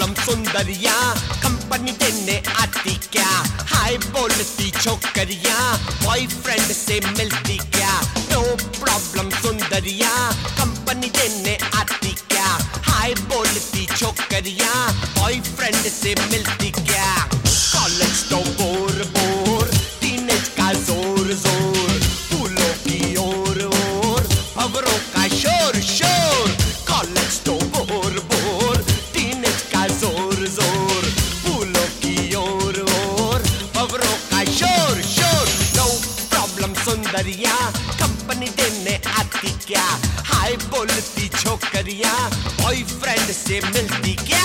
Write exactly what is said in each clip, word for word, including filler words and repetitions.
Problem Sundariya company देने आती क्या? हाय बोलती छोकरिया बॉयफ्रेंड से मिलती क्या? नो प्रॉब्लम सुंदरिया कंपनी देने आती क्या? हाय बोलती छोकरिया बॉयफ्रेंड से मिलती क्या? कॉलेज तो बोर बोर, टीनेज का जोर जोर, फूलों की ओर ओर, खबरों का शोर शोर। कॉलेज तो बोर बोर, टीनेज का जोर जोर, फूलों की ओर ओर, खबरों का शोर शोर। नो प्रॉब्लम सुंदरिया कंपनी देने आती क्या? हाय बोलती छोकरिया बॉयफ्रेंड से मिलती क्या?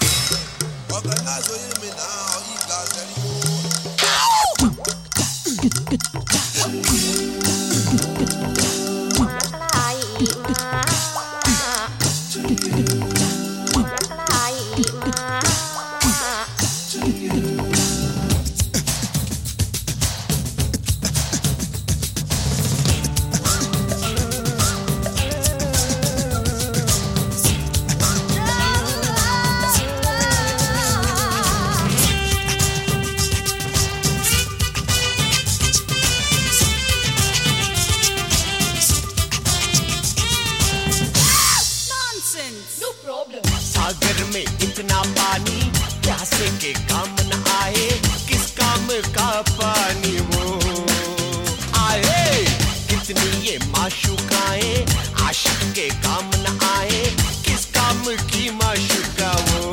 सागर में इतना पानी प्यासे के काम न आए, किस काम का पानी वो आए? कितनी ये माशूकाएं आशिक के काम न आए, किस काम की माशूका वो?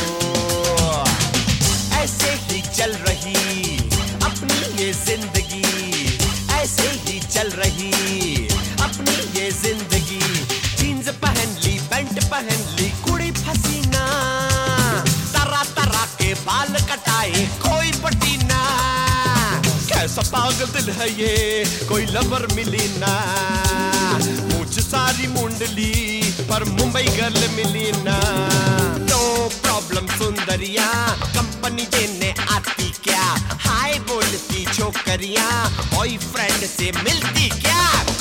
ऐसे ही चल रही अपनी ये जिंदगी, ऐसे ही चल रही अपनी ये जिंदगी। जीन्स पहन ली, पैंट पहन ली, कुड़ी फसीना, तरह तरह के बाल कटाए कोई पटीना। कैसा पागल दिल है ये, कोई लवर मिली ना। मुझ सारी मुंडली पर मुंबई गर्ल मिली ना। नो प्रॉब्लम सुंदरिया कंपनी देने आती क्या? हाय बोलती छोकरिया बॉयफ्रेंड से मिलती क्या?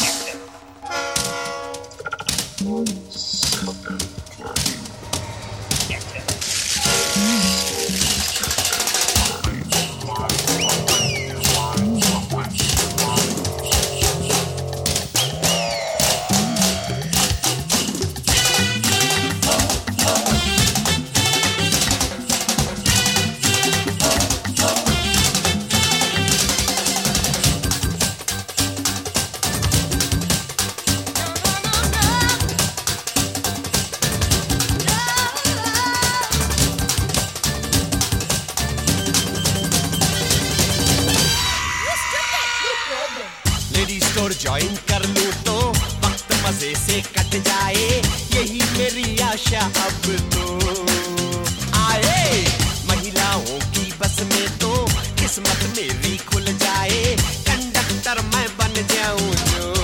स्टोर ज्वाइन कर लूं तो वक्त मजे से कट जाए, यही मेरी आशा अब तो आए। महिलाओं की बस में तो किस्मत मेरी खुल जाए, कंडक्टर मैं बन जाऊं जो।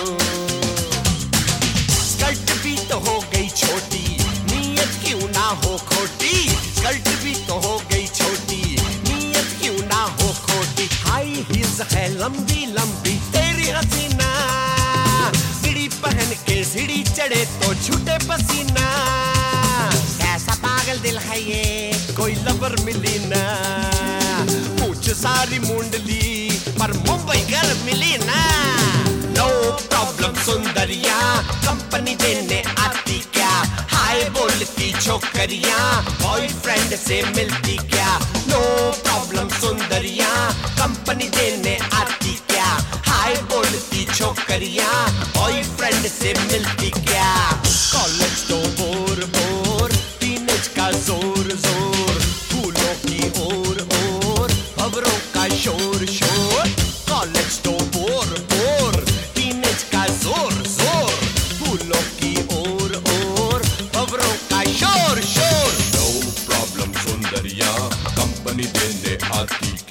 स्कर्ट भी तो हो गई छोटी, नीयत क्यों ना हो खोटी। स्कर्ट भी तो हो गई छोटी, नीयत क्यों ना हो खोटी। हाई हील्स है लंबी लंबी तेरी हसीना, सीढ़ी पहन के सीढ़ी चढ़े तो छूटे पसीना। कैसा पागल दिल है ये, कोई लवर मिली ना। मुझ सारी मुंडली पर मुंबई घर मिली ना। नो प्रॉब्लम सुंदरिया कंपनी देने आती क्या? हाय बोलती छोकरिया बॉयफ्रेंड से मिलती क्या? नो प्रॉब्लम सुंदरिया कंपनी देने आती क्या? हाय बोलती छोकरिया बॉयफ्रेंड से मिलती क्या? कॉलेज तो बोर बोर, टीनेज का जोर जोर, फूलों की ओर ओर, खबरों का शोर शोर। कॉलेज तो बोर बोर, टीनेज का जोर जोर, फूलों की ओर ओर, खबरों का शोर शोर। नो प्रॉब्लम सुंदरिया कंपनी देने आती